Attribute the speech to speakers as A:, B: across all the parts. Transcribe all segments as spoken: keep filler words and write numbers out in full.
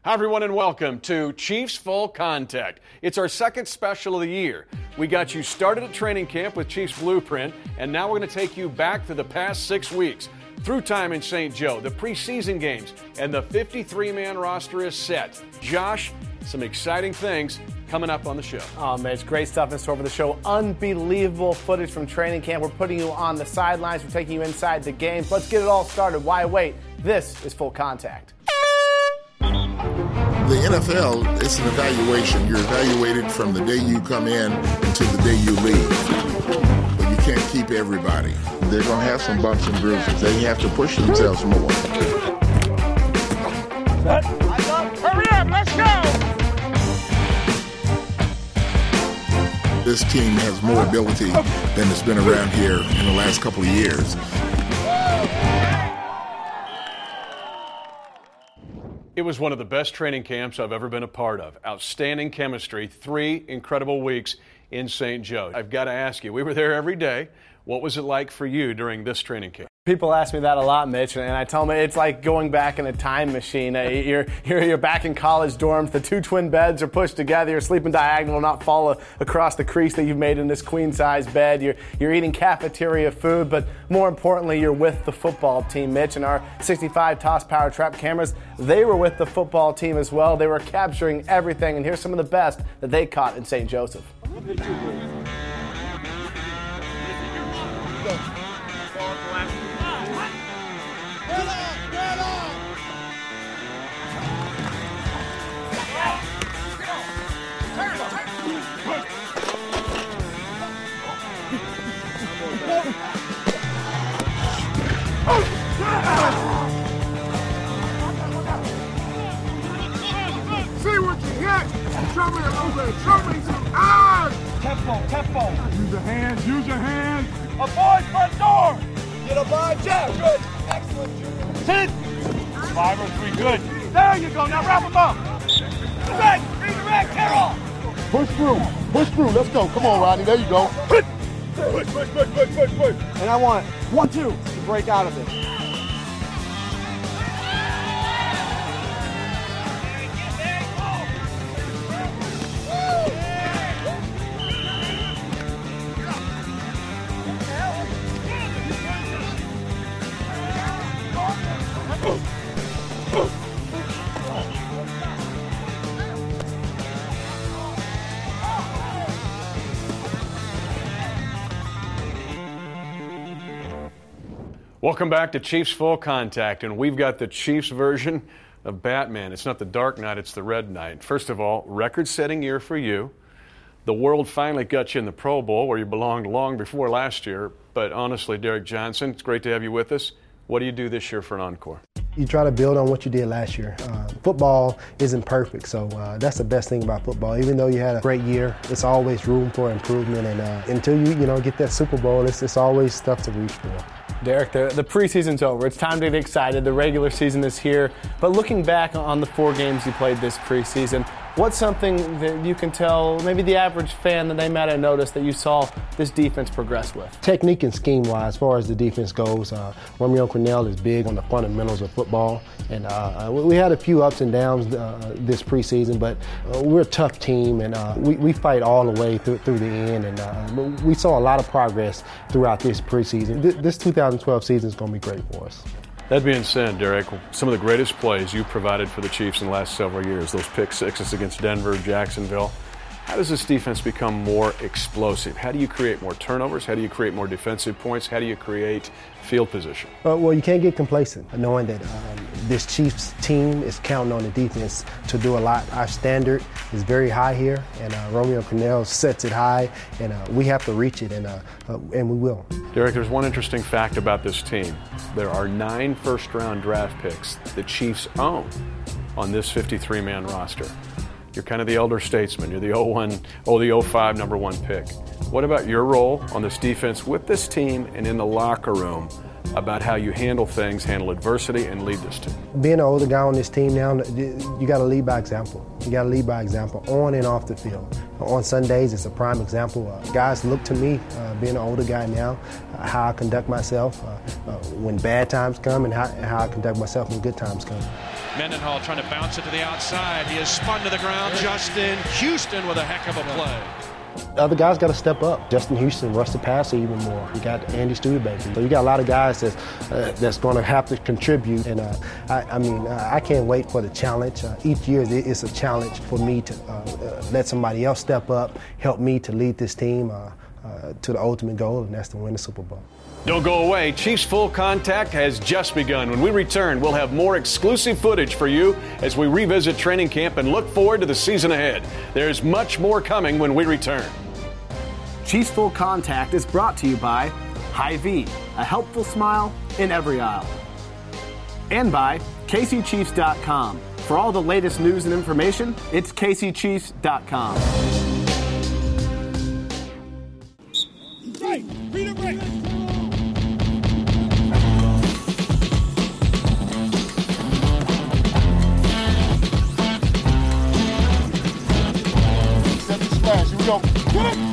A: Hi, everyone, and welcome to Chiefs Full Contact. It's our second special of the year. We got you started at training camp with Chiefs Blueprint, and now we're going to take you back to the past six weeks. Through time in Saint Joe, the preseason games, and the fifty-three man roster is set. Josh, some exciting things coming up on the show.
B: Oh, man, it's great stuff in store for the show. Unbelievable footage from training camp. We're putting you on the sidelines. We're taking you inside the games. Let's get it all started. Why wait? This is Full Contact.
C: The N F L, it's an evaluation. You're evaluated from the day you come in until the day you leave. But you can't keep everybody. They're going to have some bumps and bruises. They have to push themselves more.
D: Set. Hurry up, let's go!
C: This team has more ability than has been around here in the last couple of years.
A: It was one of the best training camps I've ever been a part of. Outstanding chemistry, three incredible weeks in Saint Joe. I've got to ask you, we were there every day. What was it like for you during this training camp?
B: People ask me that a lot, Mitch, and I tell them it's like going back in a time machine. You're, you're, you're back in college dorms. The two twin beds are pushed together. You're sleeping diagonal, not fall across the crease that you've made in this queen-size bed. You're, you're eating cafeteria food, but more importantly, you're with the football team, Mitch. And our sixty-five Toss Power Trap cameras, they were with the football team as well. They were capturing everything, and here's some of the best that they caught in Saint Joseph.
D: See what you hit! Show me a little bit! Show me some eyes! Tempo, tempo! Use your hands, use your hands! Avoid front door! Get a blind jab! Good! Excellent, Junior! Sit! Five or three, good! There you go, now wrap them up! Right! Redirect, Carroll!
E: Push through! Push through! Let's go! Come on, Rodney, there you go!
D: Push, push, push, push, push, push!
B: And I want one, two to break out of this.
A: Welcome back to Chiefs Full Contact, and we've got the Chiefs version of Batman. It's not the Dark Knight, it's the Red Knight. First of all, record-setting year for you. The world finally got you in the Pro Bowl, where you belonged long before last year. But honestly, Derek Johnson, it's great to have you with us. What do you do this year for an encore?
F: You try to build on what you did last year. Uh, football isn't perfect, so uh, that's the best thing about football. Even though you had a great year, it's always room for improvement. And uh, until you, you know, get that Super Bowl, it's, it's always stuff to reach for.
B: Derek, the, the preseason's over. It's time to get excited. The regular season is here. But looking back on the four games you played this preseason, what's something that you can tell maybe the average fan that they might have noticed that you saw this defense progress with?
F: Technique and scheme-wise, as far as the defense goes, uh, Romeo Crennel is big on the fundamentals of football. And uh, we had a few ups and downs uh, this preseason, but uh, we're a tough team, and uh, we, we fight all the way through, through the end. And uh, we saw a lot of progress throughout this preseason. This, this two thousand twelve season is going to be great for us.
A: That being said, Derek, some of the greatest plays you provided for the Chiefs in the last several years, those pick sixes against Denver, Jacksonville. How does this defense become more explosive? How do you create more turnovers? How do you create more defensive points? How do you create field position?
F: Uh, well, you can't get complacent knowing that um, this Chiefs team is counting on the defense to do a lot. Our standard is very high here, and uh, Romeo Crennel sets it high, and uh, we have to reach it, and, uh, uh, and we will.
A: Derek, there's one interesting fact about this team. There are nine first-round draft picks the Chiefs own on this fifty-three man roster. You're kind of the elder statesman. You're the oh one, oh the oh five number one pick. What about your role on this defense with this team and in the locker room about how you handle things, handle adversity, and lead this team?
F: Being an older guy on this team now, you got to lead by example. You got to lead by example on and off the field. On Sundays, it's a prime example. Uh, guys look to me, uh, being an older guy now, uh, how I conduct myself uh, uh, when bad times come and how, how I conduct myself when good times come.
G: Mendenhall trying to bounce it to the outside. He is spun to the ground. Justin Houston with a heck of a play.
F: The other guys got to step up. Justin Houston rushed the passer even more. You got Andy Studebaker. So you got a lot of guys that's, uh, that's going to have to contribute. And uh, I, I mean, uh, I can't wait for the challenge. Uh, each year it's a challenge for me to uh, uh, let somebody else step up, help me to lead this team uh, uh, to the ultimate goal, and that's to win the Super Bowl.
A: Don't go away. Chiefs Full Contact has just begun. When we return, we'll have more exclusive footage for you as we revisit training camp and look forward to the season ahead. There's much more coming when we return.
B: Chiefs Full Contact is brought to you by Hy-Vee, a helpful smile in every aisle. And by K C Chiefs dot com. For all the latest news and information, it's K C Chiefs dot com.
D: Right, read it right.
E: Here we go. Get it!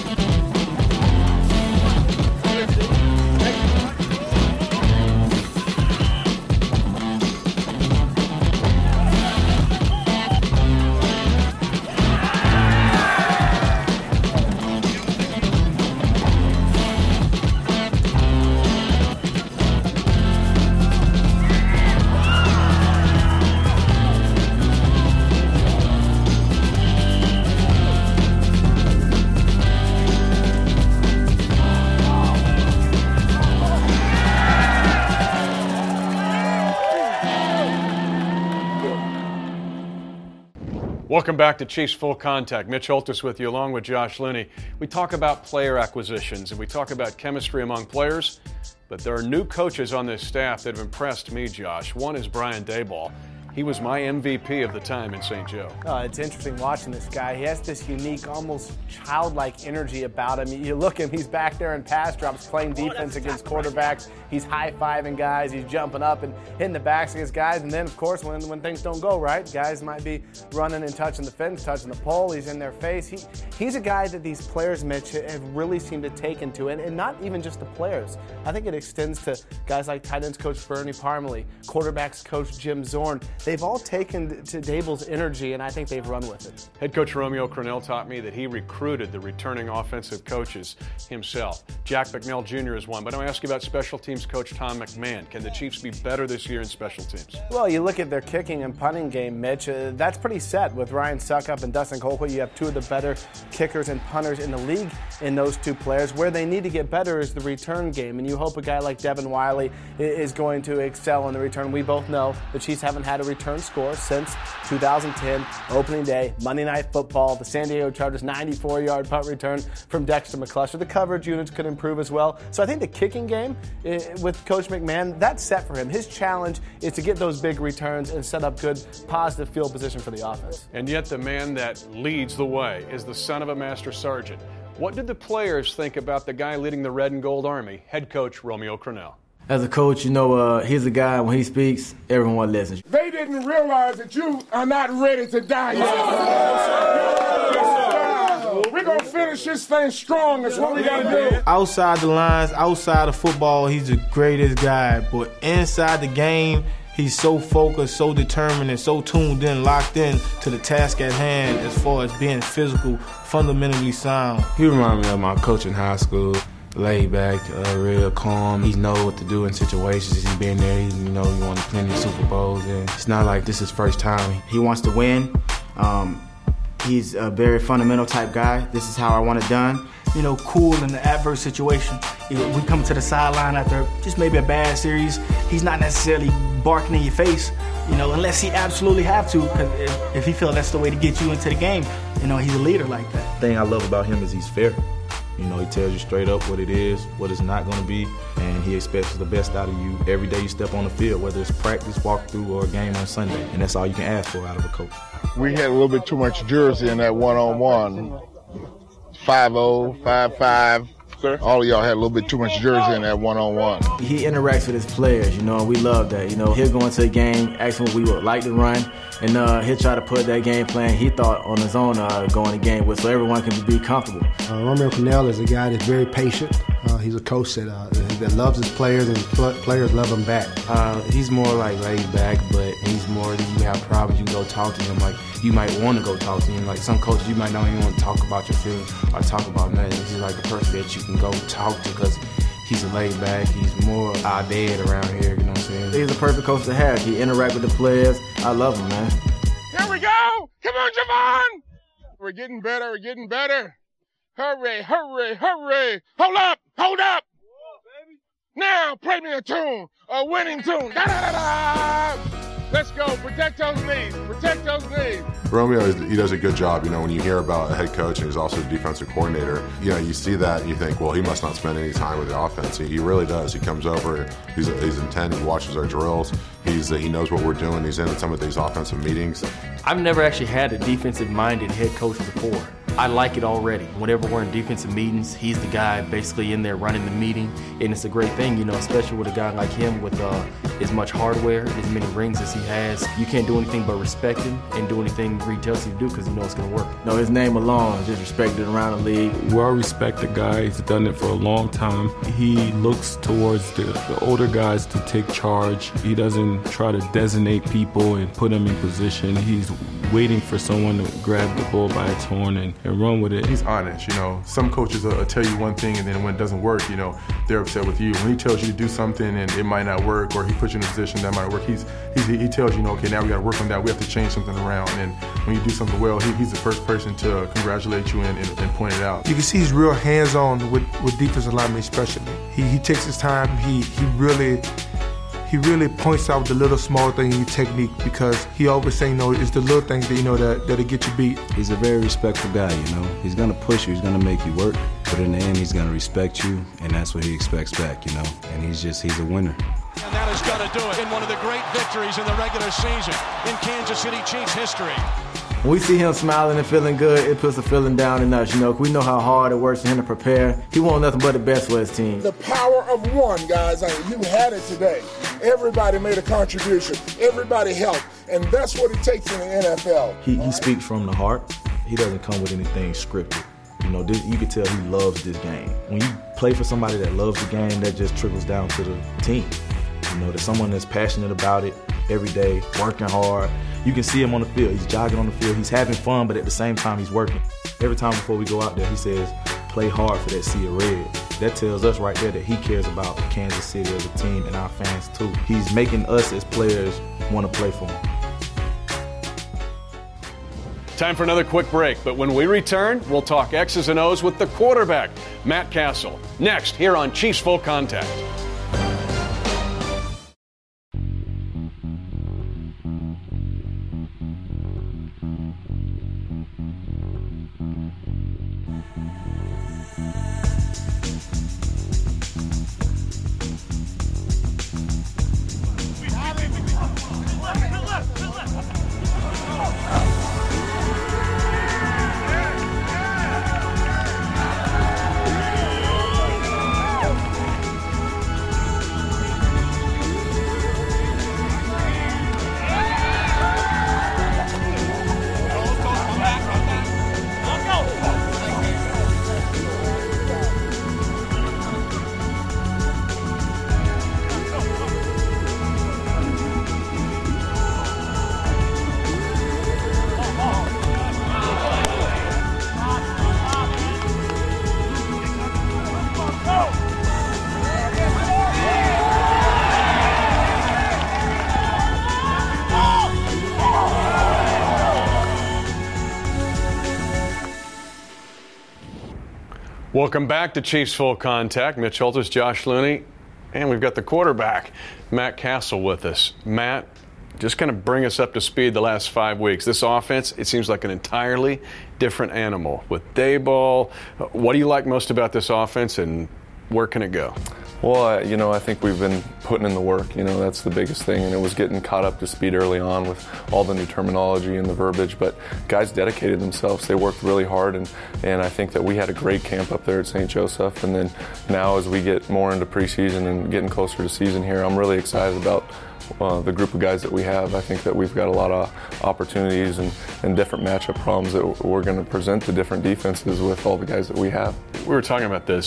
A: Welcome back to Chiefs Full Contact. Mitch Holthus with you along with Josh Looney. We talk about player acquisitions and we talk about chemistry among players, but there are new coaches on this staff that have impressed me, Josh. One is Brian Daboll. He was my M V P of the time in Saint Joe.
B: Uh, it's interesting watching this guy. He has this unique, almost childlike energy about him. You look at him, he's back there in pass drops playing defense against quarterbacks. He's high-fiving guys. He's jumping up and hitting the backs against guys. And then, of course, when, when things don't go right, guys might be running and touching the fence, touching the pole. He's in their face. He, he's a guy that these players, Mitch, have really seemed to take into it. And not even just the players. I think it extends to guys like tight ends coach Bernie Parmalee, quarterbacks coach Jim Zorn. They've all taken to Daboll's energy, and I think they've run with it.
A: Head coach Romeo Crennel taught me that he recruited the returning offensive coaches himself. Jack McNeil Junior is one, but I'm going to ask you about special teams coach Tom McMahon. Can the Chiefs be better this year in special teams?
B: Well, you look at their kicking and punting game, Mitch, uh, that's pretty set. With Ryan Suckup and Dustin Colquitt, you have two of the better kickers and punters in the league in those two players. Where they need to get better is the return game, and you hope a guy like Devin Wiley is going to excel in the return. We both know the Chiefs haven't had a return score since two thousand ten, opening day, Monday Night Football, the San Diego Chargers ninety-four-yard punt return from Dexter McCluster. The coverage units could improve as well. So I think the kicking game uh, with Coach McMahon, that's set for him. His challenge is to get those big returns and set up good, positive field position for the offense.
A: And yet the man that leads the way is the son of a master sergeant. What did the players think about the guy leading the Red and Gold Army, head coach Romeo Crennel?
H: As a coach, you know, uh, he's a guy, when he speaks, everyone listens.
E: They didn't realize that you are not ready to die yet. We're going to finish this thing strong. That's what we got to do.
H: Outside the lines, outside of football, he's the greatest guy. But inside the game, he's so focused, so determined, and so tuned in, locked in to the task at hand as far as being physical, fundamentally sound.
I: He reminded me of my coach in high school. Laid back, uh, real calm. He knows what to do in situations. He's been there. He, you know, he won plenty of Super Bowls, and it's not like this is first time.
J: He wants to win. Um, he's a very fundamental type guy. This is how I want it done.
K: You know, cool in the adverse situation. We come to the sideline after just maybe a bad series. He's not necessarily barking in your face, you know, unless he absolutely have to. Because if, if he feels that's the way to get you into the game, you know, he's a leader like that.
L: The thing I love about him is he's fair. You know, he tells you straight up what it is, what it's not going to be, and he expects the best out of you every day you step on the field, whether it's practice, walkthrough, or a game on Sunday. And that's all you can ask for out of a coach.
C: We had a little bit too much jersey in that one-on-one. five oh, five five. All of y'all had a little bit too much jersey in that one-on-one.
H: He interacts with his players, you know, and we love that. You know, he'll go into a game, ask him what we would like to run, and uh, he'll try to put that game plan he thought on his own uh, going the game with, so everyone can be comfortable.
F: Uh, Romeo Crennel is a guy that's very patient. Uh, he's a coach that, uh, that loves his players, and his pl- players love him back.
I: Uh, he's more like laid back, but he's more that you have problems, you can go talk to him. Like, you might want to go talk to him. Like, some coaches, you might not even want to talk about your feelings or talk about nothing. He's like the person that you can go talk to because he's a laid back. He's more our dad around here, you know what I'm saying?
J: He's a perfect coach to have. He interact with the players. I love him, man.
D: Here we go! Come on, Javon! We're getting better, we're getting better. Hurry, hurry, hurry! Hold up, hold up! Now, play me a tune, a winning tune. Da da da da! Let's go, protect those knees, protect those knees.
M: Romeo, he does a good job. You know, when you hear about a head coach and he's also a defensive coordinator, you know, you see that and you think, well, he must not spend any time with the offense. He, he really does. He comes over, he's he's intent, he watches our drills, he's uh, he knows what we're doing, he's in some of these offensive meetings.
N: I've never actually had a defensive-minded head coach before. I like it already. Whenever we're in defensive meetings, he's the guy basically in there running the meeting, and it's a great thing, you know, especially with a guy like him with uh, as much hardware, as many rings as he has. You can't do anything but respect him and do anything he tells you to do because you know it's going to work.
J: No, his name alone is just respected around the league.
O: Well respected guy. He's done it for a long time. He looks towards the, the older guys to take charge. He doesn't try to designate people and put them in position. He's waiting for someone to grab the bull by its horn and, and run with it.
P: He's honest, you know. Some coaches will tell you one thing and then when it doesn't work, you know, they're upset with you. When he tells you to do something and it might not work, or he puts you in a position that might work, he's, he's he tells you, know, okay, now we got to work on that. We have to change something around. And when you do something well, he, he's the first person to congratulate you and, and, and point it out.
Q: You can see he's real hands-on with, with defensive linemen especially. He, he takes his time. He, he really... He really points out the little small thing in your technique because he always saying, you know, it's the little things that, you know, that, that'll get you beat.
R: He's a very respectful guy, you know. He's going to push you, he's going to make you work, but in the end, he's going to respect you, and that's what he expects back, you know. And he's just, he's a winner.
G: And that is going to do it in one of the great victories in the regular season in Kansas City Chiefs history.
J: When we see him smiling and feeling good, it puts the feeling down in us. You know, we know how hard it works for him to prepare. He wants nothing but the best for his team.
C: The power of one, guys. I mean, you had it today. Everybody made a contribution. Everybody helped. And that's what it takes in the N F L.
L: He, he speaks from the heart. He doesn't come with anything scripted. You know, this, you can tell he loves this game. When you play for somebody that loves the game, that just trickles down to the team. You know, there's someone that's passionate about it every day, working hard. You can see him on the field. He's jogging on the field. He's having fun, but at the same time, he's working. Every time before we go out there, he says, play hard for that sea of red. That tells us right there that he cares about Kansas City as a team and our fans too. He's making us as players want to play for him.
A: Time for another quick break, but when we return, we'll talk X's and O's with the quarterback, Matt Cassel. Next, here on Chiefs Full Contact. Welcome back to Chiefs Full Contact. Mitch Holthus, Josh Looney, and we've got the quarterback, Matt Cassel, with us. Matt, just kind of bring us up to speed the last five weeks. This offense, it seems like an entirely different animal. With Daboll, what do you like most about this offense, and where can it go?
S: Well, I, you know, I think we've been putting in the work. You know, that's the biggest thing, and it was getting caught up to speed early on with all the new terminology and the verbiage. But guys dedicated themselves. They worked really hard, and, and I think that we had a great camp up there at Saint Joseph. And then now as we get more into preseason and getting closer to season here, I'm really excited about Uh, the group of guys that we have. I think that we've got a lot of opportunities and, and different matchup problems that we're going to present to different defenses with all the guys that we have.
A: We were talking about this.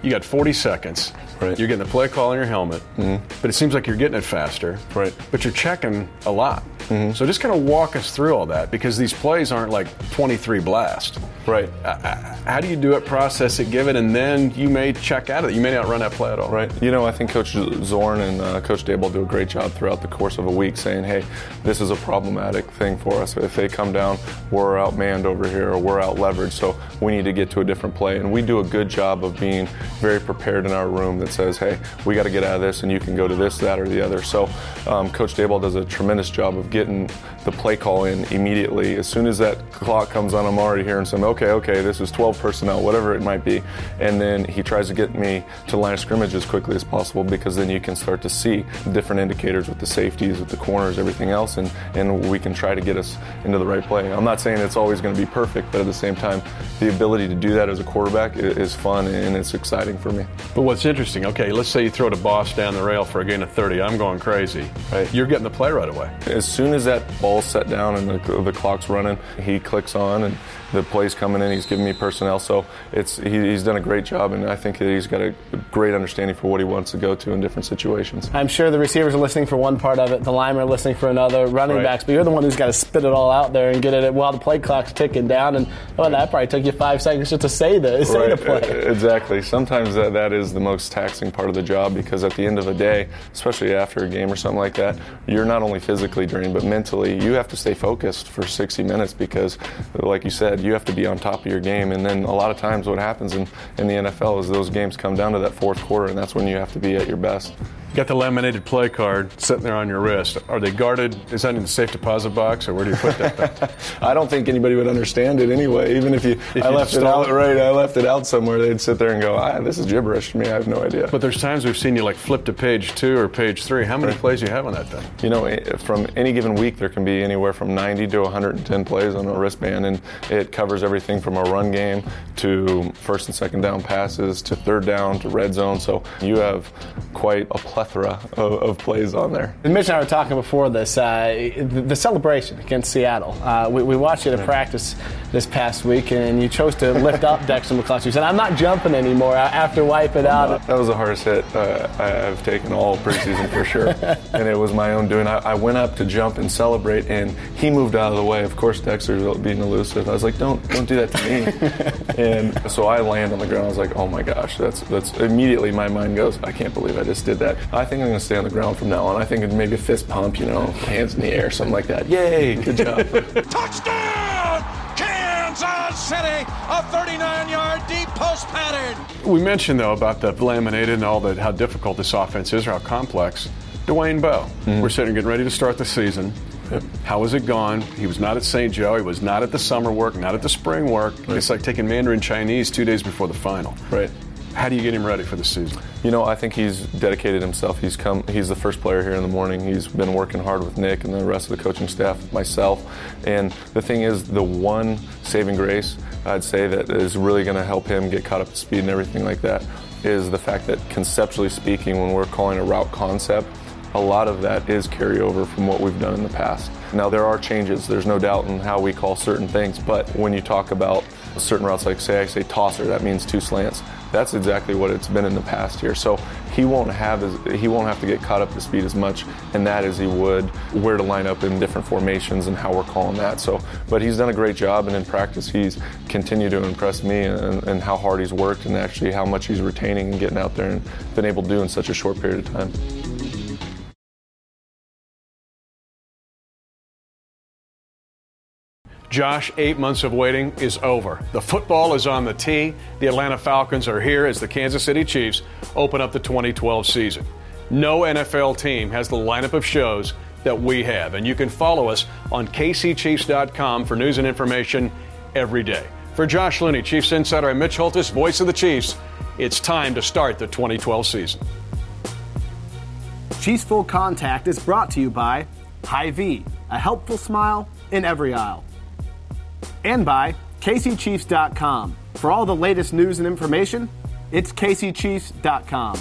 A: you got forty seconds.
S: Right.
A: You're getting the play call in your helmet,
S: mm-hmm.
A: but it seems like you're getting it faster.
S: Right.
A: But you're checking a lot.
S: Mm-hmm.
A: So just kind of walk us through all that, because these plays aren't like twenty-three blast.
S: Right.
A: Uh, how do you do it, process it, give it, and then you may check out of it? You may not run that play at all.
S: Right. You know, I think Coach Zorn and uh, Coach Daboll do a great job throughout the course of a week saying, hey, this is a problematic thing for us. If they come down, we're outmanned over here, or we're out leveraged, so we need to get to a different play. And we do a good job of being very prepared in our room that says, hey, we got to get out of this, and you can go to this, that, or the other. So um, Coach Daboll does a tremendous job of getting the play call in immediately. As soon as that clock comes on, I'm already hearing some, okay, okay, this is twelve personnel, whatever it might be. And then he tries to get me to the line of scrimmage as quickly as possible, because then you can start to see different indicators with the safeties, with the corners, everything else, and, and we can try to get us into the right play. I'm not saying it's always going to be perfect, but at the same time, the ability to do that as a quarterback is fun and it's exciting for me.
A: But what's interesting, okay, let's say you throw to Boss down the rail for a gain of thirty. I'm going crazy.
S: Right.
A: You're getting the play right away.
S: As soon as that ball's set down and the, the clock's running, he clicks on and the play's coming in. He's giving me personnel, so it's he, he's done a great job, and I think that he's got a great understanding for what he wants to go to in different situations.
B: I'm sure the receivers are listening for one part of it, the linemen are listening for another, running
S: right.
B: backs, but you're the one who's got to spit it all out there and get it while the play clock's ticking down, and well, that probably took you five seconds just to say the, say
S: right.
B: the play.
S: Exactly. Sometimes that, that is the most taxing part of the job, because at the end of the day, especially after a game or something like that, you're not only physically drained, but mentally you have to stay focused for sixty minutes, because like you said, you have to be on top of your game. And then a lot of times what happens in, in the N F L is those games come down to that fourth quarter, and that's when you have to be at your best.
A: You got the laminated play card sitting there on your wrist. Are they guarded? Is that in the safe deposit box, or where do you put that?
S: I don't think anybody would understand it anyway. Even if you, if I you left it out, it. right? I left it out somewhere. They'd sit there and go, ah, "This is gibberish to me. I have no idea."
A: But there's times we've seen you like flip to page two or page three. How many right. plays do you have on that thing?
S: You know, from any given week, there can be anywhere from ninety to one hundred ten plays on a wristband, and it covers everything from a run game to first and second down passes to third down to red zone. So you have quite a plethora of, of plays on there.
B: And Mitch and I were talking before this, uh, the, the celebration against Seattle. Uh, we, we watched you at practice this past week, and you chose to lift up Dexter McCluster. You said, I'm not jumping anymore after wipe it out.
S: That was the hardest hit uh, I've taken all preseason for sure. And it was my own doing. I, I went up to jump and celebrate, and he moved out of the way. Of course, Dexter being elusive. I was like, don't don't do that to me. And so I land on the ground. I was like, oh my gosh, that's that's immediately my mind goes, I can't believe I just did that. I think I'm going to stay on the ground from now on. I think it'd maybe a fist pump, you know, hands in the air, something like that. Yay, good job.
G: Touchdown, Kansas City, a thirty-nine-yard deep post pattern.
A: We mentioned, though, about the laminated and all that, how difficult this offense is, or how complex. Dwayne Bowe, mm-hmm. we're sitting getting ready to start the season. Yep. How has it gone? He was not at Saint Joe. He was not at the summer work, not at the spring work. Right. It's like taking Mandarin Chinese two days before the final.
S: Right.
A: How do you get him ready for the season?
S: You know, I think he's dedicated himself. He's come. He's the first player here in the morning. He's been working hard with Nick and the rest of the coaching staff, myself. And the thing is, the one saving grace I'd say that is really going to help him get caught up to speed and everything like that is the fact that conceptually speaking, when we're calling a route concept, a lot of that is carryover from what we've done in the past. Now, there are changes. There's no doubt in how we call certain things. But when you talk about certain routes, like say I say tosser, that means two slants. That's exactly what it's been in the past here. So he won't have as, he won't have to get caught up to speed as much in that as he would where to line up in different formations and how we're calling that. So, but he's done a great job, and in practice he's continued to impress me and, and how hard he's worked and actually how much he's retaining and getting out there and been able to do in such a short period of time.
A: Josh, eight months of waiting is over. The football is on the tee. The Atlanta Falcons are here as the Kansas City Chiefs open up the twenty twelve season. No N F L team has the lineup of shows that we have, and you can follow us on K C Chiefs dot com for news and information every day. For Josh Looney, Chiefs Insider, I'm Mitch Holthus, voice of the Chiefs. It's time to start the twenty twelve season.
B: Chiefs Full Contact is brought to you by Hy-Vee, a helpful smile in every aisle. And by K C Chiefs dot com. For all the latest news and information, it's K C Chiefs dot com.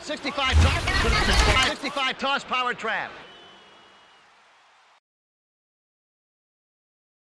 T: sixty-five toss, sixty-five toss power trap.